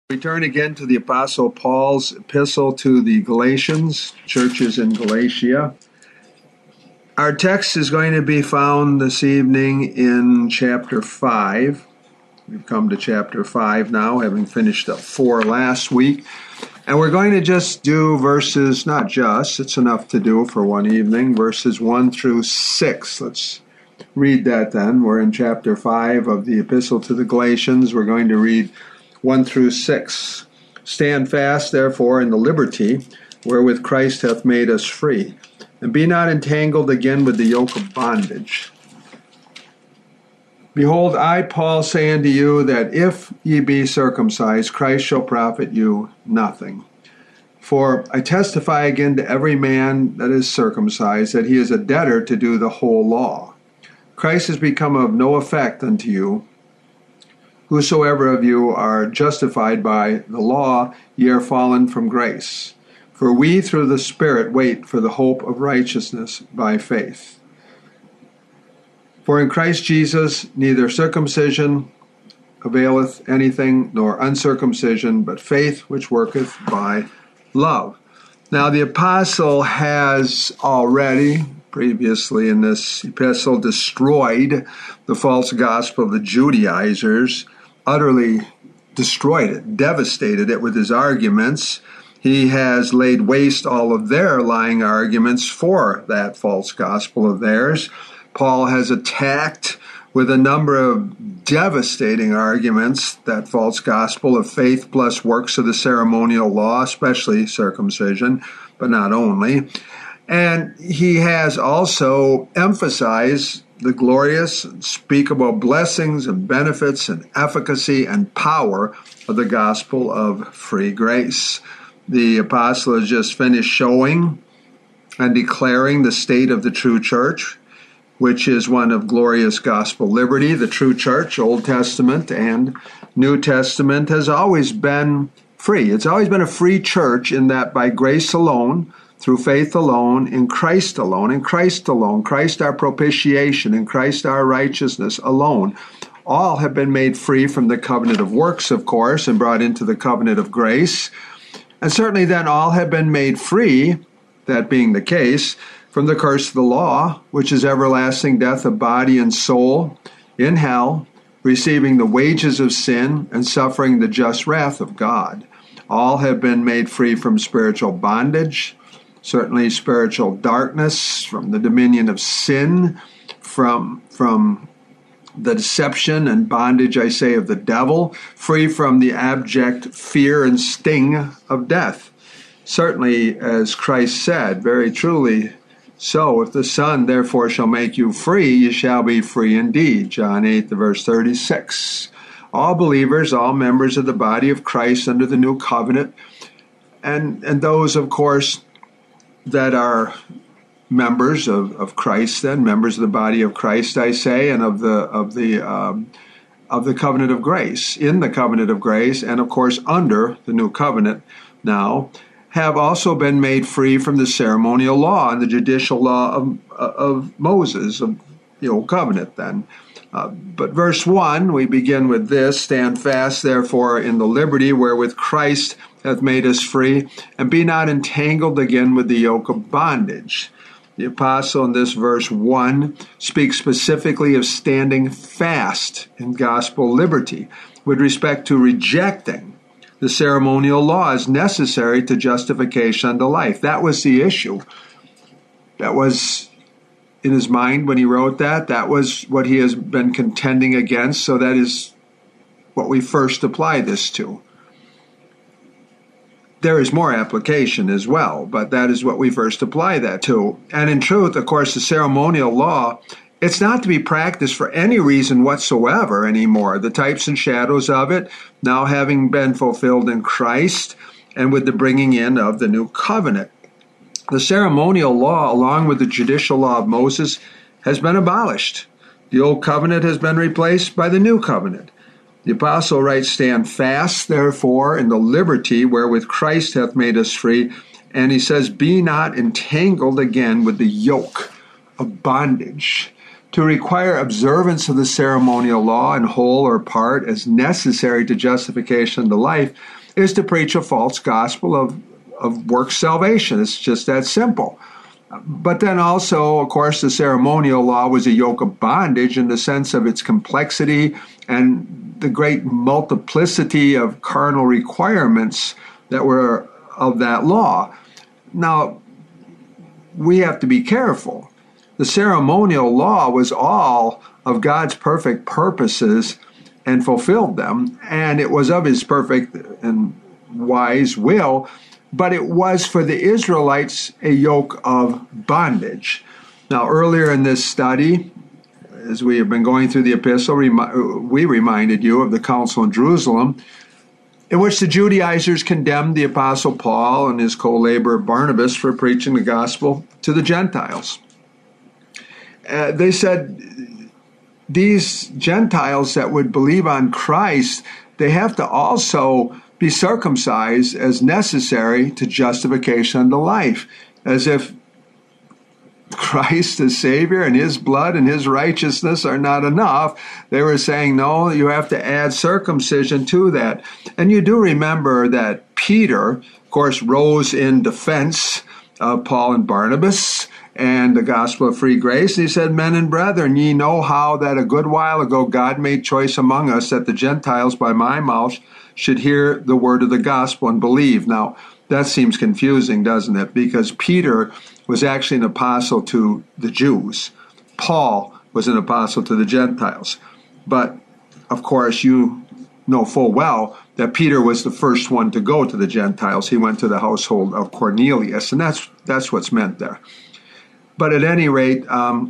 We turn again to the Apostle Paul's epistle to the Galatians, churches in Galatia. Our text is going to be found this evening in chapter 5. We've come to chapter 5 now, having finished up 4 last week. And we're going to just do verses, not just, it's enough to do for one evening, verses 1 through 6. Let's read that then. We're in chapter 5 of the epistle to the Galatians. We're going to read 1 through 6. Stand fast, therefore, in the liberty wherewith Christ hath made us free, and be not entangled again with the yoke of bondage. Behold, I, Paul, say unto you that if ye be circumcised, Christ shall profit you nothing. For I testify again to every man that is circumcised, that he is a debtor to do the whole law. Christ has become of no effect unto you. Whosoever of you are justified by the law, ye are fallen from grace. For we through the Spirit wait for the hope of righteousness by faith. For in Christ Jesus neither circumcision availeth anything, nor uncircumcision, but faith which worketh by love. Now the apostle has already, previously in this epistle, destroyed the false gospel of the Judaizers, utterly destroyed it, devastated it with his arguments. He has laid waste all of their lying arguments for that false gospel of theirs. Paul has attacked with a number of devastating arguments that false gospel of faith plus works of the ceremonial law, especially circumcision, but not only. And he has also emphasized the glorious, unspeakable blessings and benefits and efficacy and power of the gospel of free grace. The apostle has just finished showing and declaring the state of the true church, which is one of glorious gospel liberty. The true church, Old Testament and New Testament, has always been free. It's always been a free church in that by grace alone, through faith alone, in Christ alone, Christ our propitiation, in Christ our righteousness alone. All have been made free from the covenant of works, of course, and brought into the covenant of grace. And certainly then all have been made free, that being the case, from the curse of the law, which is everlasting death of body and soul in hell, receiving the wages of sin and suffering the just wrath of God. All have been made free from spiritual bondage, certainly spiritual darkness, from the dominion of sin, from the deception and bondage, I say, of the devil, free from the abject fear and sting of death. Certainly, as Christ said, very truly, so if the Son therefore shall make you free, you shall be free indeed. John 8, verse 36. All believers, all members of the body of Christ under the new covenant, and those, of course, that are members of Christ, then members of the body of Christ, I say, and of the covenant of grace, in the covenant of grace, and of course under the new covenant now, have also been made free from the ceremonial law and the judicial law of Moses, of the old covenant then. But verse 1, we begin with this: stand fast, therefore, in the liberty wherewith Christ hath made us free, and be not entangled again with the yoke of bondage. The apostle in this verse 1 speaks specifically of standing fast in gospel liberty with respect to rejecting the ceremonial law as necessary to justification unto life. That was the issue. That was in his mind when he wrote that. That was what he has been contending against. So that is what we first apply this to. There is more application as well, but that is what we first apply that to. And in truth, of course, the ceremonial law, it's not to be practiced for any reason whatsoever anymore. The types and shadows of it now having been fulfilled in Christ and with the bringing in of the new covenant. The ceremonial law, along with the judicial law of Moses, has been abolished. The old covenant has been replaced by the new covenant. The apostle writes, stand fast, therefore, in the liberty wherewith Christ hath made us free. And he says, be not entangled again with the yoke of bondage. To require observance of the ceremonial law in whole or part as necessary to justification of the life is to preach a false gospel of works salvation. It's just that simple. But then also, of course, the ceremonial law was a yoke of bondage in the sense of its complexity and the great multiplicity of carnal requirements that were of that law. Now, we have to be careful. The ceremonial law was all of God's perfect purposes and fulfilled them, and it was of his perfect and wise will, but it was for the Israelites a yoke of bondage. Now, earlier in this study, as we have been going through the epistle, we reminded you of the council in Jerusalem, in which the Judaizers condemned the Apostle Paul and his co-laborer Barnabas for preaching the gospel to the Gentiles. They said these Gentiles that would believe on Christ, they have to also be circumcised as necessary to justification unto life, as if Christ, the Savior, and his blood and his righteousness are not enough. They were saying, no, you have to add circumcision to that. And you do remember that Peter, of course, rose in defense of Paul and Barnabas and the gospel of free grace. And he said, men and brethren, ye know how that a good while ago God made choice among us that the Gentiles by my mouth should hear the word of the gospel and believe. Now, that seems confusing, doesn't it? Because Peter was actually an apostle to the Jews. Paul was an apostle to the Gentiles. But, of course, you know full well that Peter was the first one to go to the Gentiles. He went to the household of Cornelius, and that's what's meant there. But at any rate,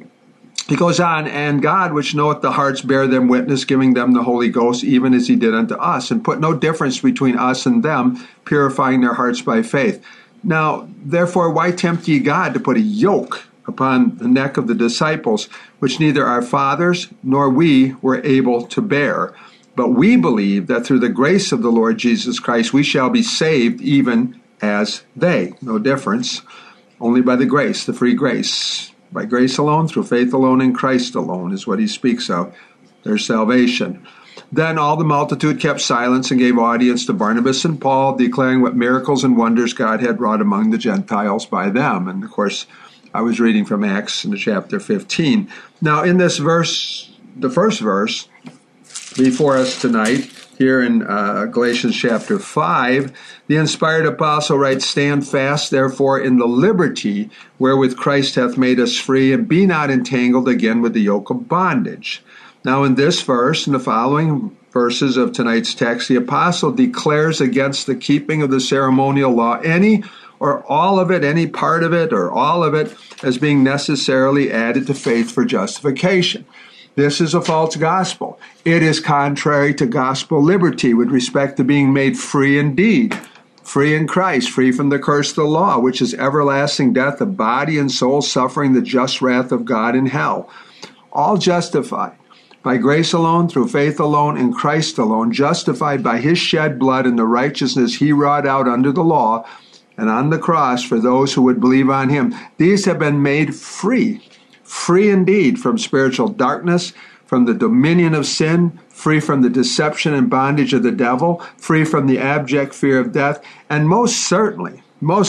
he goes on, and God, which knoweth the hearts, bear them witness, giving them the Holy Ghost, even as he did unto us, and put no difference between us and them, purifying their hearts by faith. Now, therefore, why tempt ye God to put a yoke upon the neck of the disciples, which neither our fathers nor we were able to bear? But we believe that through the grace of the Lord Jesus Christ, we shall be saved even as they. No difference, only by the grace, the free grace. By grace alone, through faith alone, in Christ alone is what he speaks of. There's salvation. Then all the multitude kept silence and gave audience to Barnabas and Paul, declaring what miracles and wonders God had wrought among the Gentiles by them. And of course, I was reading from Acts in chapter 15. Now, in this verse, the first verse before us tonight, here in Galatians chapter 5, the inspired apostle writes, stand fast, therefore, in the liberty wherewith Christ hath made us free, and be not entangled again with the yoke of bondage. Now, in this verse and the following verses of tonight's text, the apostle declares against the keeping of the ceremonial law, any or all of it, any part of it, or all of it, as being necessarily added to faith for justification. This is a false gospel. It is contrary to gospel liberty with respect to being made free indeed, free in Christ, free from the curse of the law, which is everlasting death of body and soul, suffering the just wrath of God in hell. All justified by grace alone, through faith alone, in Christ alone, justified by his shed blood and the righteousness he wrought out under the law and on the cross for those who would believe on him. These have been made free. Free indeed from spiritual darkness, from the dominion of sin, free from the deception and bondage of the devil, free from the abject fear of death, and most certainly,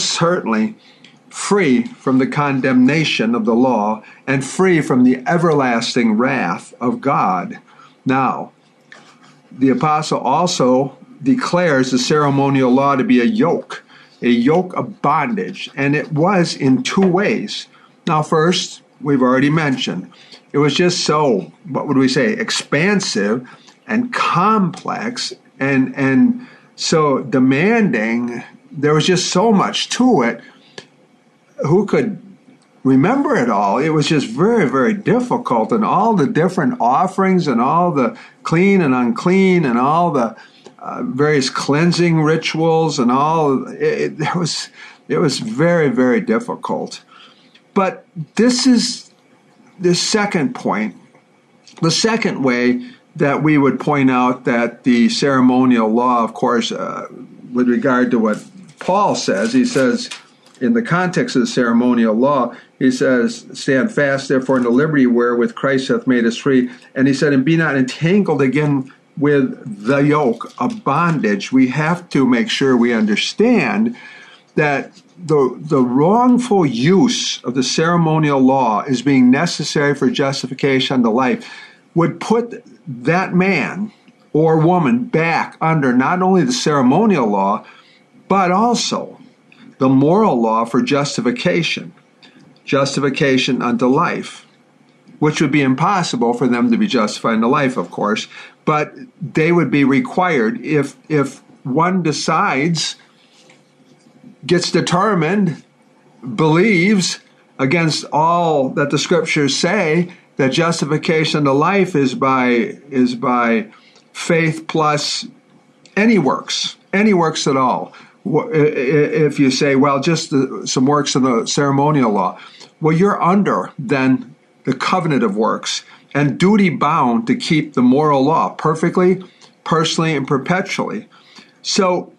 free from the condemnation of the law, and free from the everlasting wrath of God. Now, the apostle also declares the ceremonial law to be a yoke of bondage, and it was in two ways. Now, first, we've already mentioned, it was just so, what would we say, expansive and complex and so demanding. There was just so much to it. Who could remember it all? It was just very, very difficult, and all the different offerings and all the clean and unclean and all the various cleansing rituals and all, it was very, very difficult. But this is the second point, the second way that we would point out that the ceremonial law, of course, with regard to what Paul says, he says, in the context of the ceremonial law, he says, stand fast, therefore, in the liberty wherewith Christ hath made us free. And he said, and be not entangled again with the yoke of bondage, we have to make sure we understand that the wrongful use of the ceremonial law as being necessary for justification unto life would put that man or woman back under not only the ceremonial law, but also the moral law for justification unto life, which would be impossible for them to be justified unto life, of course, but they would be required if one decides, gets determined, believes against all that the scriptures say that justification unto life is by faith plus any works at all. If you say, well, just some works of the ceremonial law, well, you're under then the covenant of works and duty bound to keep the moral law perfectly, personally, and perpetually. So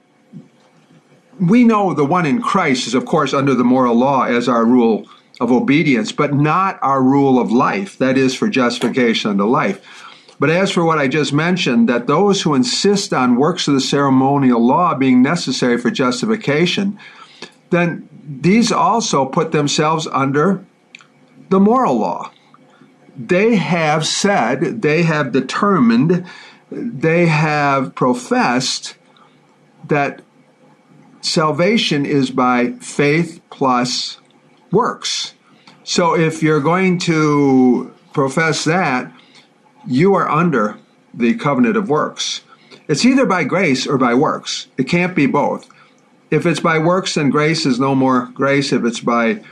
we know the one in Christ is, of course, under the moral law as our rule of obedience, but not our rule of life, that is, for justification unto life. But as for what I just mentioned, that those who insist on works of the ceremonial law being necessary for justification, then these also put themselves under the moral law. They have said, they have determined, they have professed that salvation is by faith plus works. So if you're going to profess that, you are under the covenant of works. It's either by grace or by works. It can't be both. If it's by works, then grace is no more grace. If it's by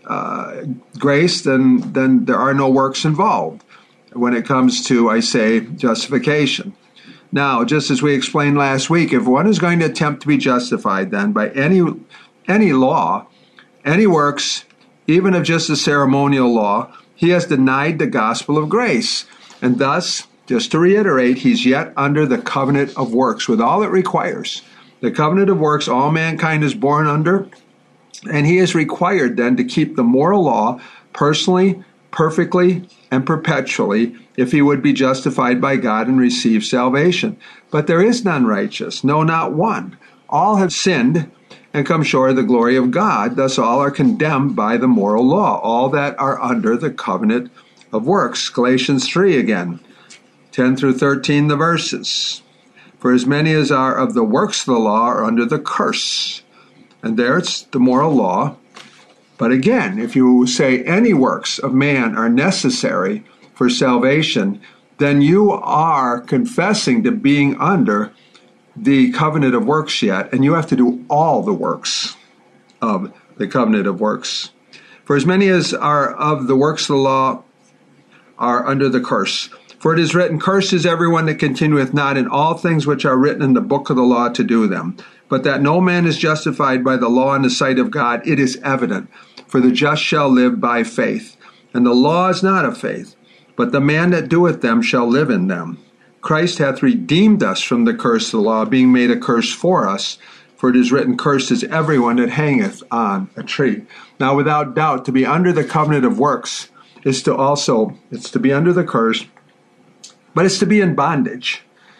grace, then there are no works involved when it comes to, I say, justification. Now, just as we explained last week, if one is going to attempt to be justified then by any law, any works, even of just the ceremonial law, he has denied the gospel of grace. And thus, just to reiterate, he's yet under the covenant of works with all it requires. The covenant of works all mankind is born under, and he is required then to keep the moral law personally, perfectly, and perpetually if he would be justified by God and receive salvation. But there is none righteous, no, not one. All have sinned and come short of the glory of God. Thus all are condemned by the moral law, all that are under the covenant of works. Galatians 3 again, 10 through 13, the verses. For as many as are of the works of the law are under the curse. And there it's the moral law. But again, if you say any works of man are necessary for salvation, then you are confessing to being under the covenant of works yet, and you have to do all the works of the covenant of works. For as many as are of the works of the law are under the curse. For it is written, cursed is everyone that continueth not in all things which are written in the book of the law to do them. But that no man is justified by the law in the sight of God, it is evident. For the just shall live by faith. And the law is not of faith, but the man that doeth them shall live in them. Christ hath redeemed us from the curse of the law, being made a curse for us. For it is written, cursed is everyone that hangeth on a tree. Now, without doubt, to be under the covenant of works is it's to be under the curse, but it's to be in bondage.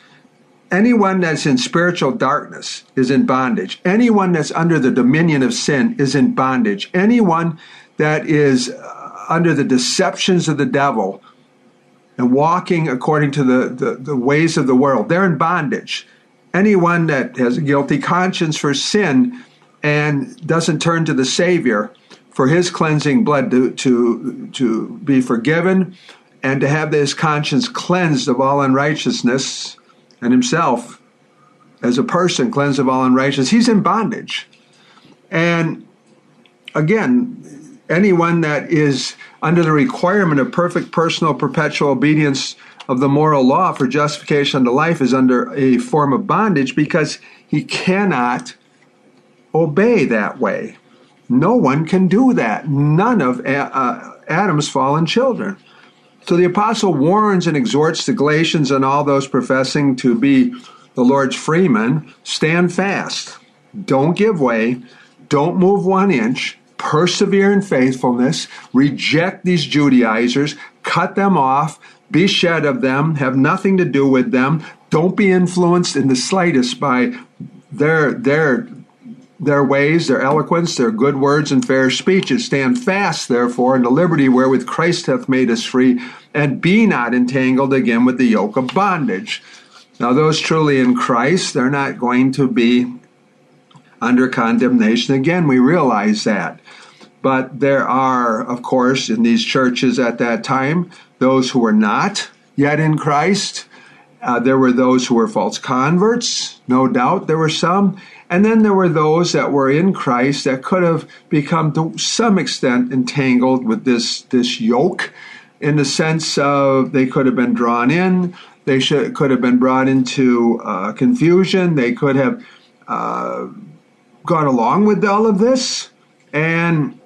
Anyone that's in spiritual darkness is in bondage. Anyone that's under the dominion of sin is in bondage. Anyone that is under the deceptions of the devil and walking according to the ways of the world, they're in bondage. Anyone that has a guilty conscience for sin and doesn't turn to the Savior for his cleansing blood to be forgiven and to have his conscience cleansed of all unrighteousness, and himself as a person cleansed of all unrighteousness, he's in bondage. And again, anyone that is under the requirement of perfect personal perpetual obedience of the moral law for justification unto life is under a form of bondage because he cannot obey that way. No one can do that. None of Adam's fallen children. So the apostle warns and exhorts the Galatians and all those professing to be the Lord's freemen, stand fast. Don't give way. Don't move 1 inch. Persevere in faithfulness. Reject these Judaizers. Cut them off. Be shed of them. Have nothing to do with them. Don't be influenced in the slightest by their ways, their eloquence, their good words and fair speeches. Stand fast, therefore, in the liberty wherewith Christ hath made us free, and be not entangled again with the yoke of bondage. Now, those truly in Christ, they're not going to be under condemnation again. We realize that. But there are, of course, in these churches at that time, those who were not yet in Christ. There were those who were false converts, no doubt there were some. And then there were those that were in Christ that could have become to some extent entangled with this yoke, in the sense of they could have been drawn in, they could have been brought into confusion, they could have gone along with all of this, and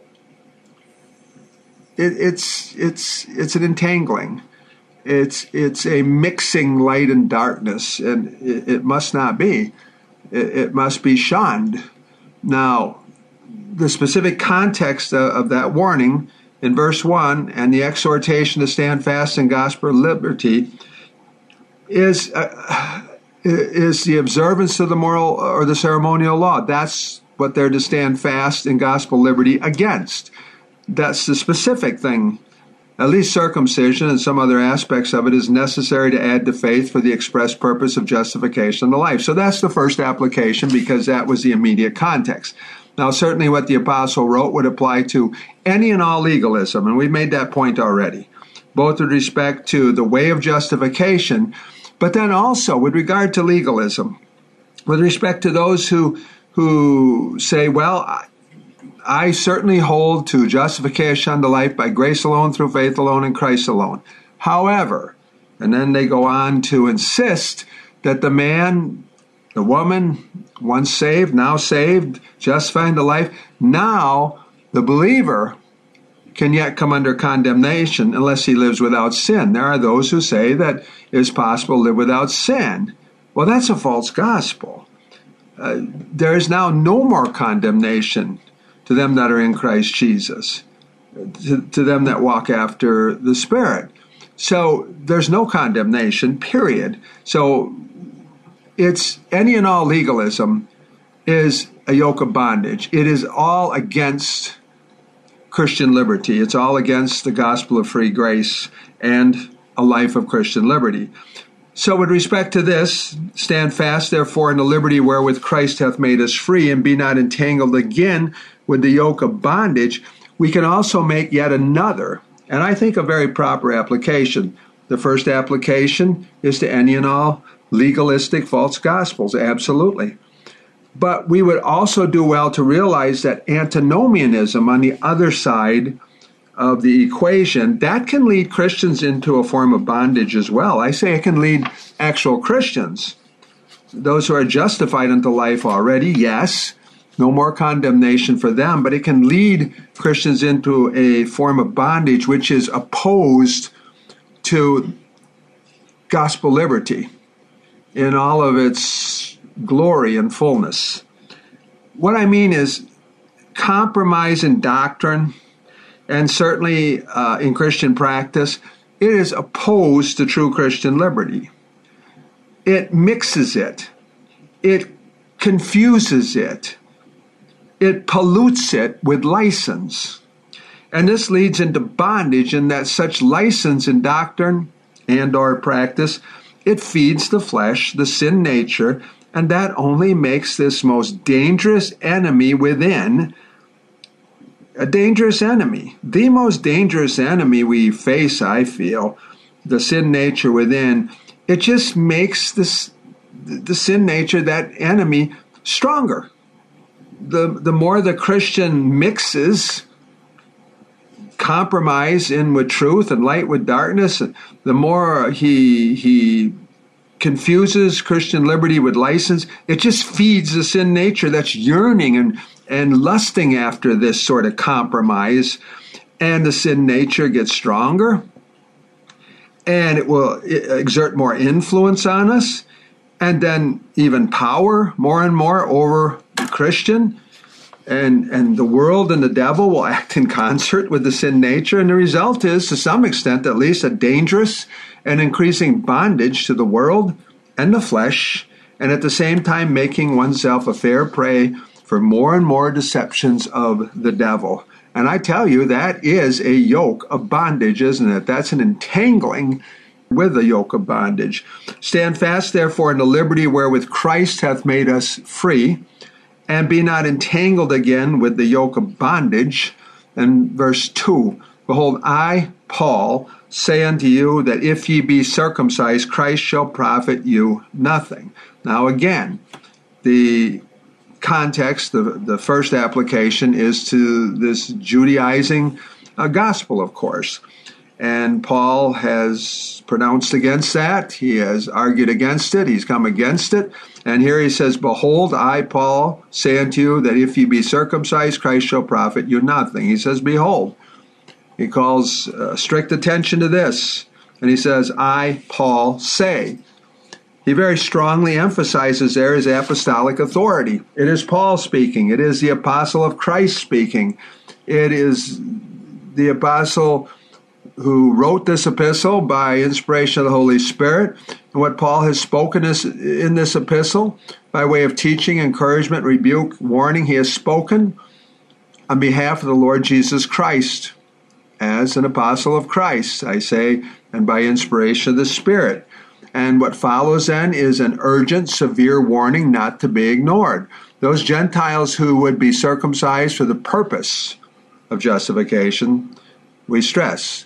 it's an entangling. It's a mixing light and darkness, and it must not be. It must be shunned. Now, the specific context of that warning in verse 1 and the exhortation to stand fast in gospel liberty is the observance of the moral or the ceremonial law. That's what they're to stand fast in gospel liberty against. That's the specific thing. At least circumcision and some other aspects of it is necessary to add to faith for the express purpose of justification in the life. So that's the first application, because that was the immediate context. Now, certainly what the apostle wrote would apply to any and all legalism, and we've made that point already, both with respect to the way of justification, but then also with regard to legalism, with respect to those who say, well, I certainly hold to justification unto life by grace alone, through faith alone, in Christ alone. However, and then they go on to insist that the man, the woman, once saved, now saved, justified unto life, now the believer can yet come under condemnation unless he lives without sin. There are those who say that it's possible to live without sin. Well, that's a false gospel. There is now no more condemnation to them that are in Christ Jesus, to them that walk after the Spirit. So there's no condemnation, period. So it's any and all legalism is a yoke of bondage. It is all against Christian liberty. It's all against the gospel of free grace and a life of Christian liberty. So with respect to this, stand fast, therefore, in the liberty wherewith Christ hath made us free, and be not entangled again with the yoke of bondage. We can also make yet another, and I think a very proper application. The first application is to any and all legalistic false gospels, absolutely. But we would also do well to realize that antinomianism on the other side of the equation, that can lead Christians into a form of bondage as well. I say it can lead actual Christians, those who are justified unto life already, yes, no more condemnation for them, but it can lead Christians into a form of bondage which is opposed to gospel liberty in all of its glory and fullness. What I mean is compromise in doctrine, and certainly in Christian practice, it is opposed to true Christian liberty. It mixes it. It confuses it. It pollutes it with license. And this leads into bondage, in that such license in doctrine and or practice, it feeds the flesh, the sin nature, and that only makes this most dangerous enemy within a dangerous enemy. The most dangerous enemy we face, I feel, the sin nature within, it just makes the sin nature, that enemy, stronger. The more the Christian mixes compromise in with truth and light with darkness, the more he confuses Christian liberty with license, it just feeds the sin nature that's yearning and lusting after this sort of compromise, and the sin nature gets stronger, and it will exert more influence on us, and then even power more and more over the Christian, and the world and the devil will act in concert with the sin nature, and the result is, to some extent at least, a dangerous and increasing bondage to the world and the flesh, and at the same time making oneself a fair prey for more and more deceptions of the devil. And I tell you, that is a yoke of bondage, isn't it? That's an entangling with the yoke of bondage. Stand fast, therefore, in the liberty wherewith Christ hath made us free, and be not entangled again with the yoke of bondage. And verse 2, behold, I, Paul, say unto you that if ye be circumcised, Christ shall profit you nothing. Now again, the context, the first application is to this Judaizing gospel, of course. And Paul has pronounced against that. He has argued against it. He's come against it. And here he says, behold, I, Paul, say unto you that if ye be circumcised, Christ shall profit you nothing. He says, behold. He calls strict attention to this. And he says, I, Paul, say. He very strongly emphasizes there his apostolic authority. It is Paul speaking. It is the apostle of Christ speaking. It is the apostle who wrote this epistle by inspiration of the Holy Spirit. And what Paul has spoken in this epistle, by way of teaching, encouragement, rebuke, warning, he has spoken on behalf of the Lord Jesus Christ as an apostle of Christ, I say, and by inspiration of the Spirit. And what follows then is an urgent, severe warning not to be ignored. Those Gentiles who would be circumcised for the purpose of justification, we stress,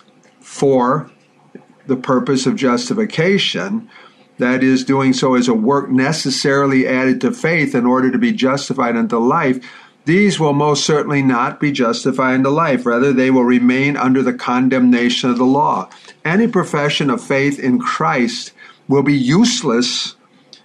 for the purpose of justification, that is, doing so as a work necessarily added to faith in order to be justified unto life, these will most certainly not be justified unto life. Rather, they will remain under the condemnation of the law. Any profession of faith in Christ will be useless.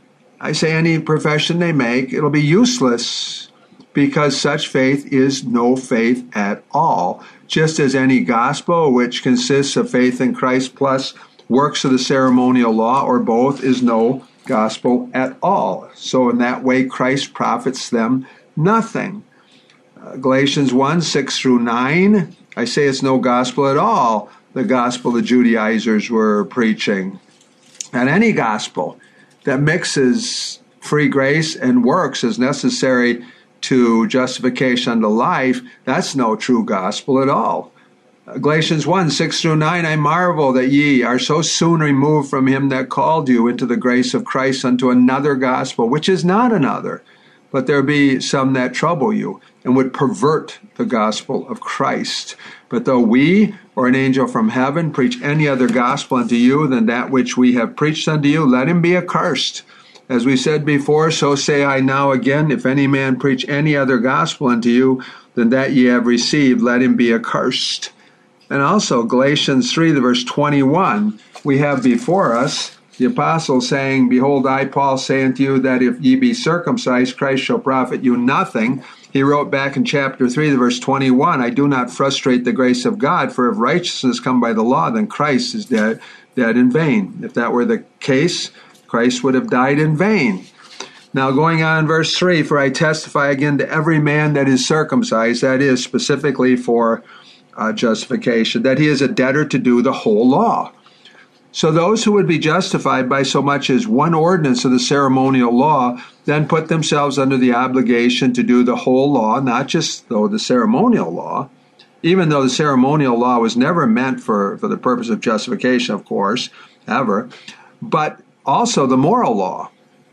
I say any profession they make, it'll be useless because such faith is no faith at all. Just as any gospel, which consists of faith in Christ plus works of the ceremonial law, or both, is no gospel at all. So in that way, Christ profits them nothing. Galatians 1, 6 through 9, I say it's no gospel at all, the gospel the Judaizers were preaching. And any gospel that mixes free grace and works as necessary to justification unto life, that's no true gospel at all. Galatians 1, 6 through 9, I marvel that ye are so soon removed from him that called you into the grace of Christ unto another gospel, which is not another. But there be some that trouble you, and would pervert the gospel of Christ. But though we, or an angel from heaven, preach any other gospel unto you than that which we have preached unto you, let him be accursed. As we said before, so say I now again, if any man preach any other gospel unto you than that ye have received, let him be accursed. And also Galatians 3, the verse 21, we have before us the apostle saying, behold, I, Paul, say unto you that if ye be circumcised, Christ shall profit you nothing. He wrote back in chapter 3, the verse 21, I do not frustrate the grace of God, for if righteousness come by the law, then Christ is dead in vain. If that were the case, Christ would have died in vain. Now going on, verse 3, for I testify again to every man that is circumcised, that is specifically for justification, that he is a debtor to do the whole law. So those who would be justified by so much as one ordinance of the ceremonial law then put themselves under the obligation to do the whole law, not just though the ceremonial law, even though the ceremonial law was never meant for the purpose of justification, of course, ever, but also the moral law.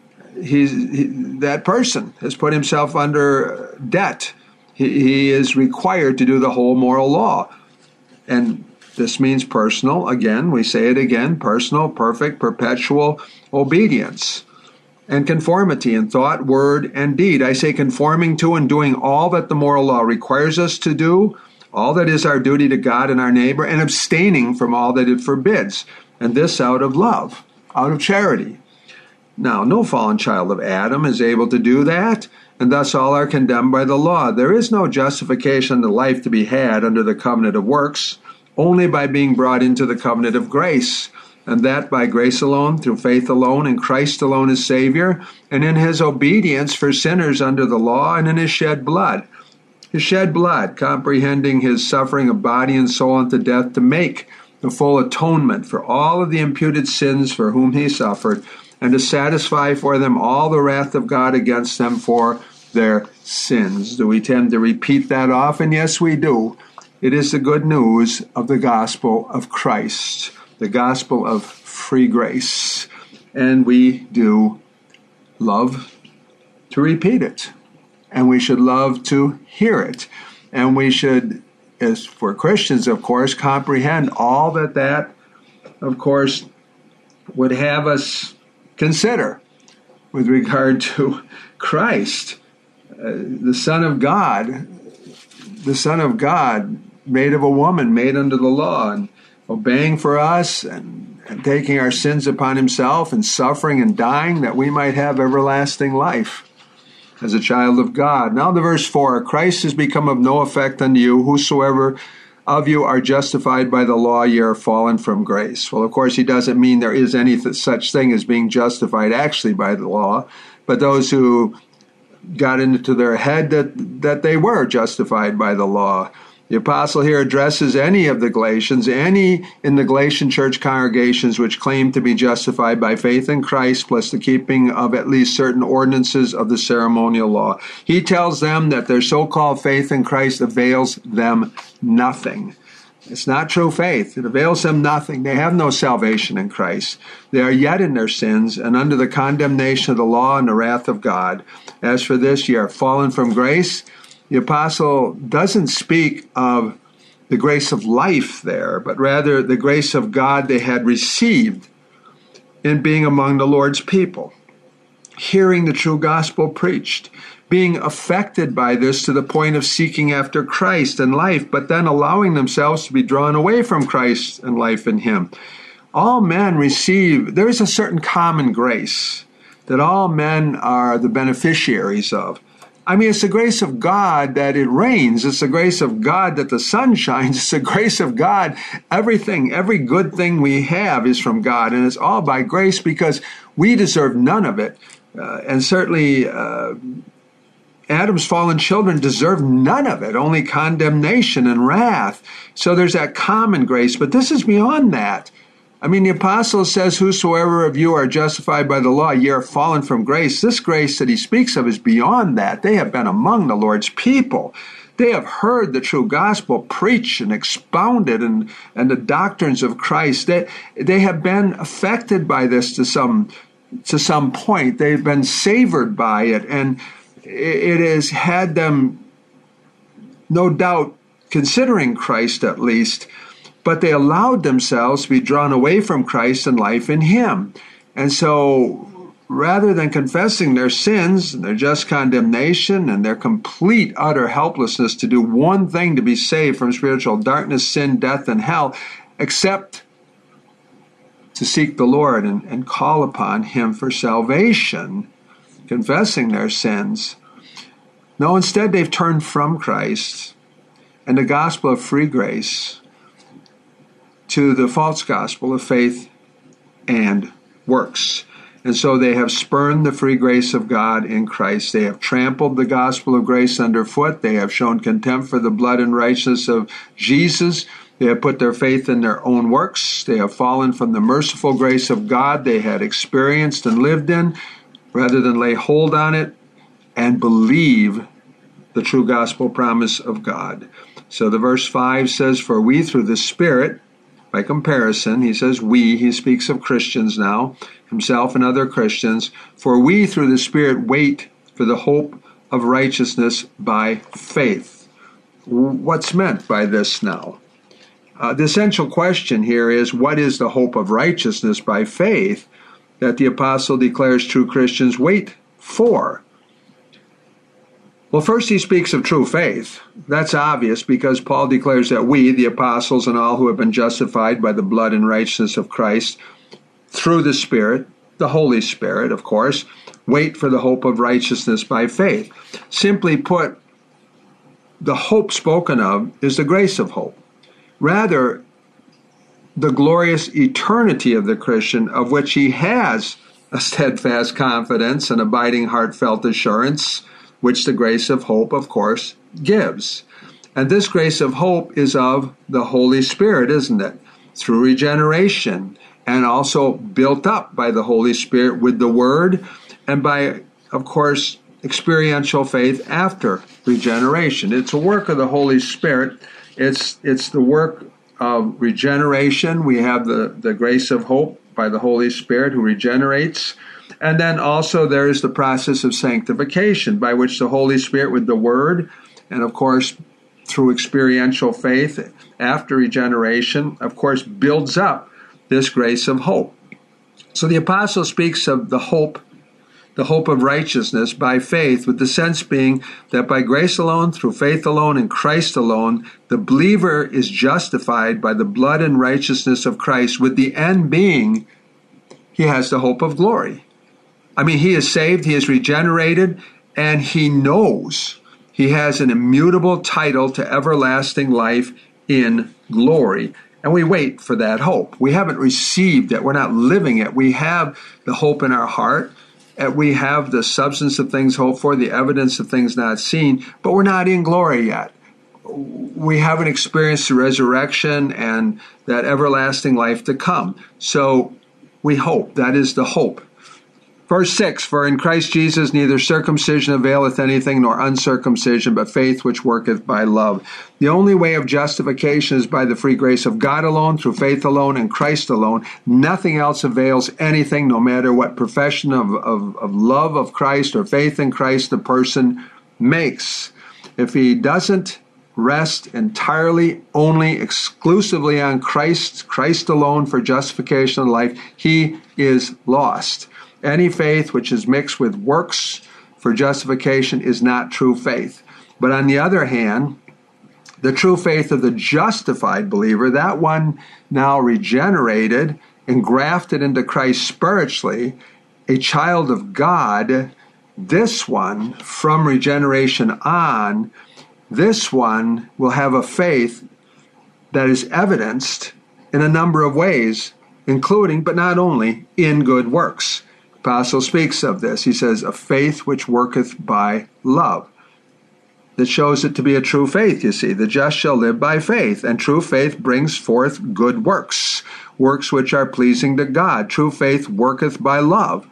That person has put himself under debt. He is required to do the whole moral law. And this means personal, again, we say it again, personal, perfect, perpetual obedience and conformity in thought, word, and deed. I say conforming to and doing all that the moral law requires us to do, all that is our duty to God and our neighbor, and abstaining from all that it forbids, and this out of love, out of charity. Now, no fallen child of Adam is able to do that, and thus all are condemned by the law. There is no justification to life to be had under the covenant of works, only by being brought into the covenant of grace, and that by grace alone, through faith alone, in Christ alone as Savior, and in his obedience for sinners under the law, and in his shed blood. His shed blood, comprehending his suffering of body and soul unto death to make the full atonement for all of the imputed sins for whom he suffered, and to satisfy for them all the wrath of God against them for their sins. Do we tend to repeat that often? Yes, we do. It is the good news of the gospel of Christ, the gospel of free grace. And we do love to repeat it. And we should love to hear it. And we should, as for Christians, of course, comprehend all that, of course, would have us consider with regard to Christ, the Son of God, made of a woman, made under the law, and obeying for us and taking our sins upon himself and suffering and dying that we might have everlasting life as a child of God. Now the verse 4, Christ has become of no effect unto you, whosoever of you are justified by the law, ye are fallen from grace. Well, of course, he doesn't mean there is any such thing as being justified actually by the law, but those who got into their head that they were justified by the law. The apostle here addresses any of the Galatians, any in the Galatian church congregations which claim to be justified by faith in Christ plus the keeping of at least certain ordinances of the ceremonial law. He tells them that their so-called faith in Christ avails them nothing. It's not true faith. It avails them nothing. They have no salvation in Christ. They are yet in their sins and under the condemnation of the law and the wrath of God. As for this, ye are fallen from grace. The apostle doesn't speak of the grace of life there, but rather the grace of God they had received in being among the Lord's people, hearing the true gospel preached, being affected by this to the point of seeking after Christ and life, but then allowing themselves to be drawn away from Christ and life in him. All men receive, there is a certain common grace that all men are the beneficiaries of. I mean, it's the grace of God that it rains. It's the grace of God that the sun shines. It's the grace of God. Everything, every good thing we have is from God. And it's all by grace because we deserve none of it. And certainly Adam's fallen children deserve none of it, only condemnation and wrath. So there's that common grace. But this is beyond that. I mean, the apostle says, whosoever of you are justified by the law, ye are fallen from grace. This grace that he speaks of is beyond that. They have been among the Lord's people. They have heard the true gospel preached and expounded and the doctrines of Christ. They have been affected by this to some point. They've been savored by it, and it has had them, no doubt, considering Christ at least, but they allowed themselves to be drawn away from Christ and life in him. And so rather than confessing their sins, and their just condemnation, and their complete, utter helplessness to do one thing to be saved from spiritual darkness, sin, death, and hell, except to seek the Lord and call upon him for salvation, confessing their sins. No, instead they've turned from Christ and the gospel of free grace to the false gospel of faith and works. And so they have spurned the free grace of God in Christ. They have trampled the gospel of grace underfoot. They have shown contempt for the blood and righteousness of Jesus. They have put their faith in their own works. They have fallen from the merciful grace of God they had experienced and lived in, rather than lay hold on it and believe the true gospel promise of God. So the verse 5 says, for we through the Spirit, by comparison, he says we, he speaks of Christians now, himself and other Christians, for we through the Spirit wait for the hope of righteousness by faith. What's meant by this now? The essential question here is, what is the hope of righteousness by faith that the apostle declares true Christians wait for? Well, first he speaks of true faith. That's obvious because Paul declares that we, the apostles and all who have been justified by the blood and righteousness of Christ, through the Spirit, the Holy Spirit, of course, wait for the hope of righteousness by faith. Simply put, the hope spoken of is the grace of hope. Rather, the glorious eternity of the Christian, of which he has a steadfast confidence and abiding heartfelt assurance, which the grace of hope, of course, gives. And this grace of hope is of the Holy Spirit, isn't it? Through regeneration and also built up by the Holy Spirit with the Word and by, of course, experiential faith after regeneration. It's a work of the Holy Spirit. It's the work of regeneration. We have the grace of hope by the Holy Spirit who regenerates. And then also there is the process of sanctification by which the Holy Spirit with the Word and, of course, through experiential faith after regeneration, of course, builds up this grace of hope. So the apostle speaks of the hope of righteousness by faith, with the sense being that by grace alone, through faith alone, in Christ alone, the believer is justified by the blood and righteousness of Christ, with the end being he has the hope of glory. I mean, he is saved, he is regenerated, and he knows he has an immutable title to everlasting life in glory. And we wait for that hope. We haven't received it. We're not living it. We have the hope in our heart. And we have the substance of things hoped for, the evidence of things not seen, but we're not in glory yet. We haven't experienced the resurrection and that everlasting life to come. So we hope. That is the hope. Verse 6, for in Christ Jesus neither circumcision availeth anything, nor uncircumcision, but faith which worketh by love. The only way of justification is by the free grace of God alone, through faith alone, and Christ alone. Nothing else avails anything, no matter what profession of love of Christ or faith in Christ the person makes. If he doesn't rest entirely, only, exclusively on Christ alone for justification of life, he is lost. Any faith which is mixed with works for justification is not true faith. But on the other hand, the true faith of the justified believer, that one now regenerated and grafted into Christ spiritually, a child of God, this one, from regeneration on, this one will have a faith that is evidenced in a number of ways, including, but not only, in good works. Apostle speaks of this. He says, a faith which worketh by love. That shows it to be a true faith, you see. The just shall live by faith, and true faith brings forth good works, works which are pleasing to God. True faith worketh by love.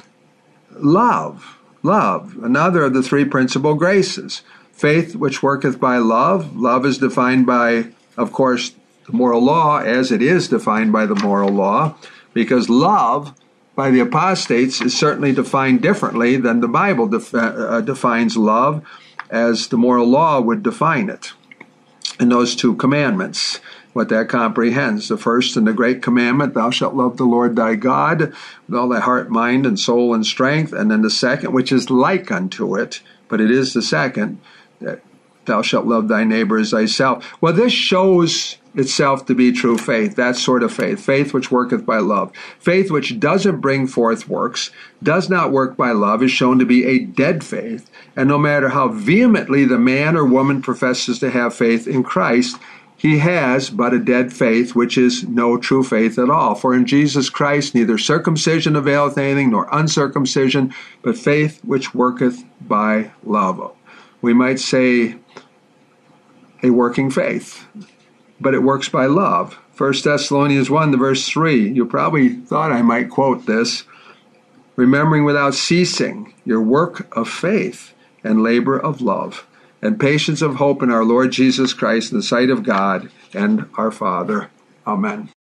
Love, another of the three principal graces. Faith which worketh by love. Love is defined by, of course, the moral law, as it is defined by the moral law, because love by the apostates is certainly defined differently than the Bible defines love, as the moral law would define it in those two commandments, what that comprehends. The first and the great commandment, thou shalt love the Lord thy God with all thy heart, mind, and soul, and strength. And then the second, which is like unto it, but it is the second, that thou shalt love thy neighbor as thyself. Well, this shows itself to be true faith, that sort of faith, faith which worketh by love. Faith which doesn't bring forth works, does not work by love, is shown to be a dead faith. And no matter how vehemently the man or woman professes to have faith in Christ, he has but a dead faith, which is no true faith at all. For in Jesus Christ neither circumcision availeth anything, nor uncircumcision, but faith which worketh by love. We might say a working faith, but it works by love. 1 Thessalonians 1, the verse 3. You probably thought I might quote this. Remembering without ceasing your work of faith and labor of love and patience of hope in our Lord Jesus Christ in the sight of God and our Father. Amen.